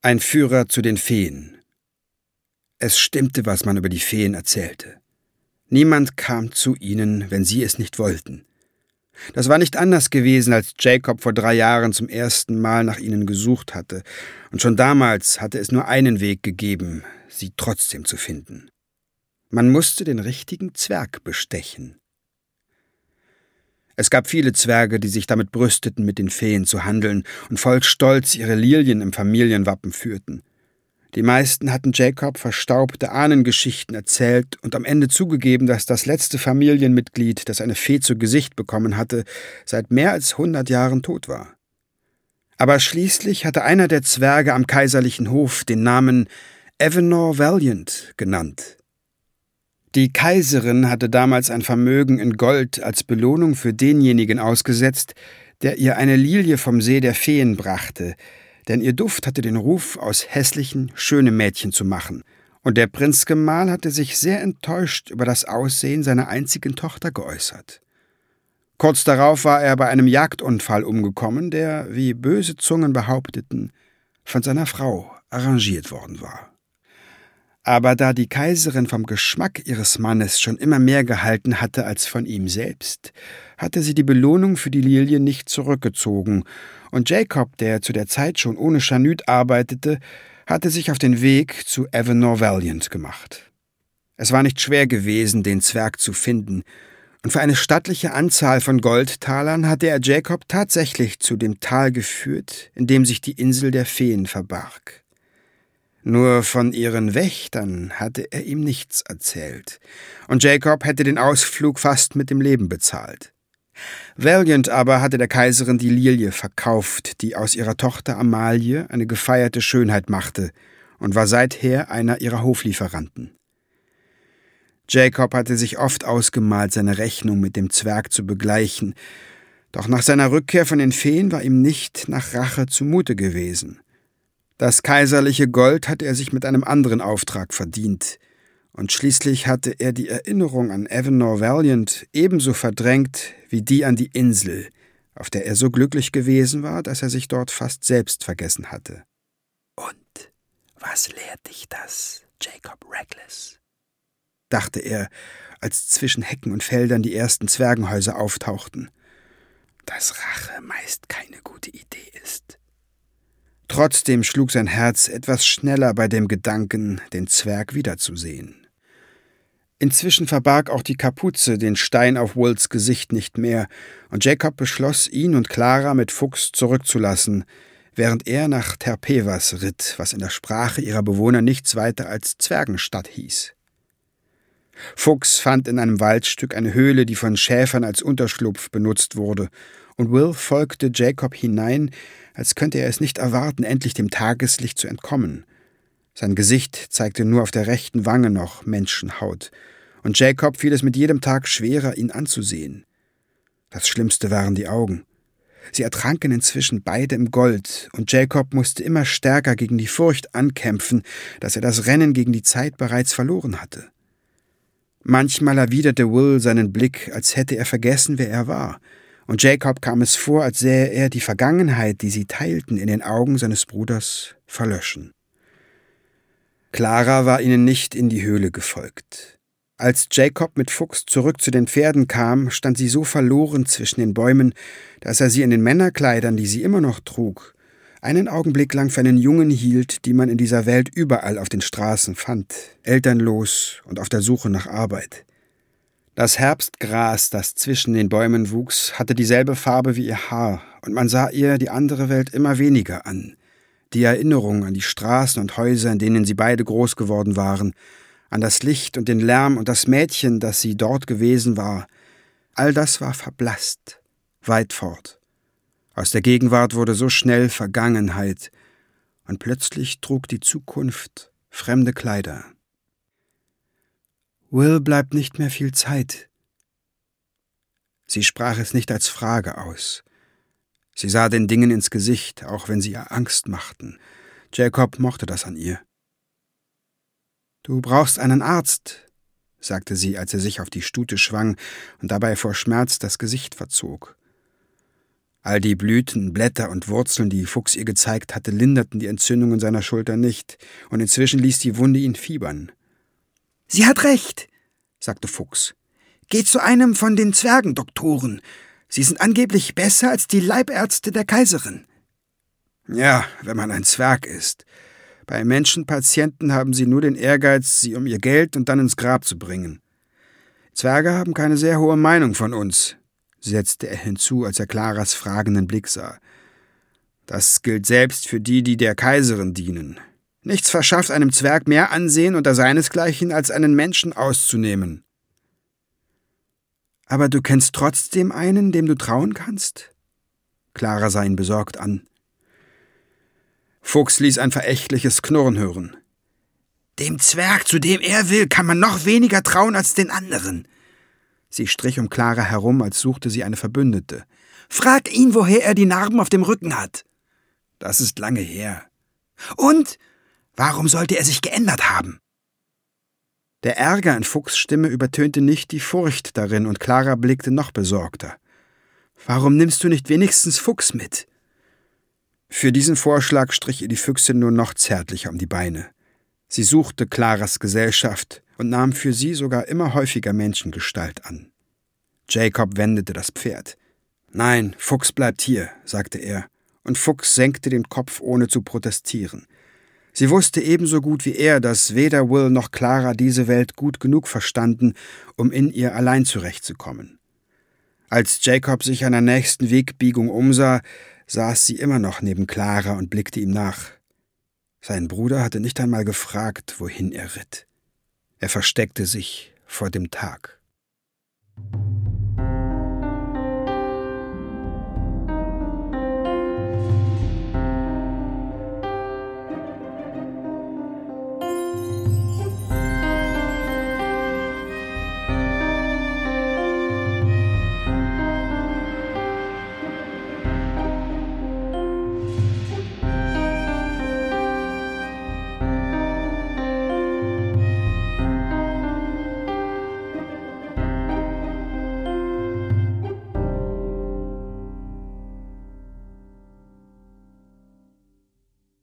Ein Führer zu den Feen. Es stimmte, was man über die Feen erzählte. Niemand kam zu ihnen, wenn sie es nicht wollten. Das war nicht anders gewesen, als Jacob vor 3 Jahren zum ersten Mal nach ihnen gesucht hatte, und schon damals hatte es nur einen Weg gegeben, sie trotzdem zu finden. Man musste den richtigen Zwerg bestechen. Es gab viele Zwerge, die sich damit brüsteten, mit den Feen zu handeln und voll Stolz ihre Lilien im Familienwappen führten. Die meisten hatten Jacob verstaubte Ahnengeschichten erzählt und am Ende zugegeben, dass das letzte Familienmitglied, das eine Fee zu Gesicht bekommen hatte, seit mehr als 100 Jahren tot war. Aber schließlich hatte einer der Zwerge am kaiserlichen Hof den Namen Evenor Valiant genannt. Die Kaiserin hatte damals ein Vermögen in Gold als Belohnung für denjenigen ausgesetzt, der ihr eine Lilie vom See der Feen brachte, denn ihr Duft hatte den Ruf, aus hässlichen schöne Mädchen zu machen, und der Prinzgemahl hatte sich sehr enttäuscht über das Aussehen seiner einzigen Tochter geäußert. Kurz darauf war er bei einem Jagdunfall umgekommen, der, wie böse Zungen behaupteten, von seiner Frau arrangiert worden war. Aber da die Kaiserin vom Geschmack ihres Mannes schon immer mehr gehalten hatte als von ihm selbst, hatte sie die Belohnung für die Lilie nicht zurückgezogen, und Jacob, der zu der Zeit schon ohne Chanute arbeitete, hatte sich auf den Weg zu Evenor Valiant gemacht. Es war nicht schwer gewesen, den Zwerg zu finden, und für eine stattliche Anzahl von Goldtalern hatte er Jacob tatsächlich zu dem Tal geführt, in dem sich die Insel der Feen verbarg. Nur von ihren Wächtern hatte er ihm nichts erzählt, und Jacob hätte den Ausflug fast mit dem Leben bezahlt. Valiant aber hatte der Kaiserin die Lilie verkauft, die aus ihrer Tochter Amalie eine gefeierte Schönheit machte, und war seither einer ihrer Hoflieferanten. Jacob hatte sich oft ausgemalt, seine Rechnung mit dem Zwerg zu begleichen, doch nach seiner Rückkehr von den Feen war ihm nicht nach Rache zumute gewesen. Das kaiserliche Gold hatte er sich mit einem anderen Auftrag verdient, und schließlich hatte er die Erinnerung an Evenor Valiant ebenso verdrängt wie die an die Insel, auf der er so glücklich gewesen war, dass er sich dort fast selbst vergessen hatte. »Und was lehrt dich das, Jacob Reckless?«, dachte er, als zwischen Hecken und Feldern die ersten Zwergenhäuser auftauchten. »Dass Rache meist keine gute Idee ist.« Trotzdem schlug sein Herz etwas schneller bei dem Gedanken, den Zwerg wiederzusehen. Inzwischen verbarg auch die Kapuze den Stein auf Wills Gesicht nicht mehr, und Jacob beschloss, ihn und Clara mit Fuchs zurückzulassen, während er nach Terpevas ritt, was in der Sprache ihrer Bewohner nichts weiter als Zwergenstadt hieß. Fuchs fand in einem Waldstück eine Höhle, die von Schäfern als Unterschlupf benutzt wurde, und Will folgte Jacob hinein, als könnte er es nicht erwarten, endlich dem Tageslicht zu entkommen. Sein Gesicht zeigte nur auf der rechten Wange noch Menschenhaut, und Jacob fiel es mit jedem Tag schwerer, ihn anzusehen. Das Schlimmste waren die Augen. Sie ertranken inzwischen beide im Gold, und Jacob musste immer stärker gegen die Furcht ankämpfen, dass er das Rennen gegen die Zeit bereits verloren hatte. Manchmal erwiderte Will seinen Blick, als hätte er vergessen, wer er war, und Jacob kam es vor, als sähe er die Vergangenheit, die sie teilten, in den Augen seines Bruders verlöschen. Clara war ihnen nicht in die Höhle gefolgt. Als Jacob mit Fuchs zurück zu den Pferden kam, stand sie so verloren zwischen den Bäumen, dass er sie in den Männerkleidern, die sie immer noch trug, einen Augenblick lang für einen Jungen hielt, die man in dieser Welt überall auf den Straßen fand, elternlos und auf der Suche nach Arbeit. Das Herbstgras, das zwischen den Bäumen wuchs, hatte dieselbe Farbe wie ihr Haar, und man sah ihr die andere Welt immer weniger an. Die Erinnerung an die Straßen und Häuser, in denen sie beide groß geworden waren, an das Licht und den Lärm und das Mädchen, das sie dort gewesen war, all das war verblasst, weit fort. Aus der Gegenwart wurde so schnell Vergangenheit, und plötzlich trug die Zukunft fremde Kleider. »Will bleibt nicht mehr viel Zeit.« Sie sprach es nicht als Frage aus. Sie sah den Dingen ins Gesicht, auch wenn sie ihr Angst machten. Jacob mochte das an ihr. »Du brauchst einen Arzt«, sagte sie, als er sich auf die Stute schwang und dabei vor Schmerz das Gesicht verzog. All die Blüten, Blätter und Wurzeln, die Fuchs ihr gezeigt hatte, linderten die Entzündung in seiner Schulter nicht, und inzwischen ließ die Wunde ihn fiebern. »Sie hat recht«, sagte Fuchs. »Geht zu einem von den Zwergendoktoren. Sie sind angeblich besser als die Leibärzte der Kaiserin.« »Ja, wenn man ein Zwerg ist. Bei Menschenpatienten haben sie nur den Ehrgeiz, sie um ihr Geld und dann ins Grab zu bringen. Zwerge haben keine sehr hohe Meinung von uns«, setzte er hinzu, als er Claras fragenden Blick sah. »Das gilt selbst für die, die der Kaiserin dienen. Nichts verschafft einem Zwerg mehr Ansehen unter seinesgleichen, als einen Menschen auszunehmen.« »Aber du kennst trotzdem einen, dem du trauen kannst?« Clara sah ihn besorgt an. Fuchs ließ ein verächtliches Knurren hören. »Dem Zwerg, zu dem er will, kann man noch weniger trauen als den anderen.« Sie strich um Clara herum, als suchte sie eine Verbündete. »Frag ihn, woher er die Narben auf dem Rücken hat.« »Das ist lange her.« »Und? Warum sollte er sich geändert haben?« Der Ärger in Fuchs' Stimme übertönte nicht die Furcht darin, und Clara blickte noch besorgter. »Warum nimmst du nicht wenigstens Fuchs mit?« Für diesen Vorschlag strich ihr die Füchsin nur noch zärtlicher um die Beine. Sie suchte Claras Gesellschaft und nahm für sie sogar immer häufiger Menschengestalt an. Jacob wendete das Pferd. »Nein, Fuchs bleibt hier«, sagte er, und Fuchs senkte den Kopf, ohne zu protestieren. Sie wusste ebenso gut wie er, dass weder Will noch Clara diese Welt gut genug verstanden, um in ihr allein zurechtzukommen. Als Jacob sich an der nächsten Wegbiegung umsah, saß sie immer noch neben Clara und blickte ihm nach. Sein Bruder hatte nicht einmal gefragt, wohin er ritt. Er versteckte sich vor dem Tag.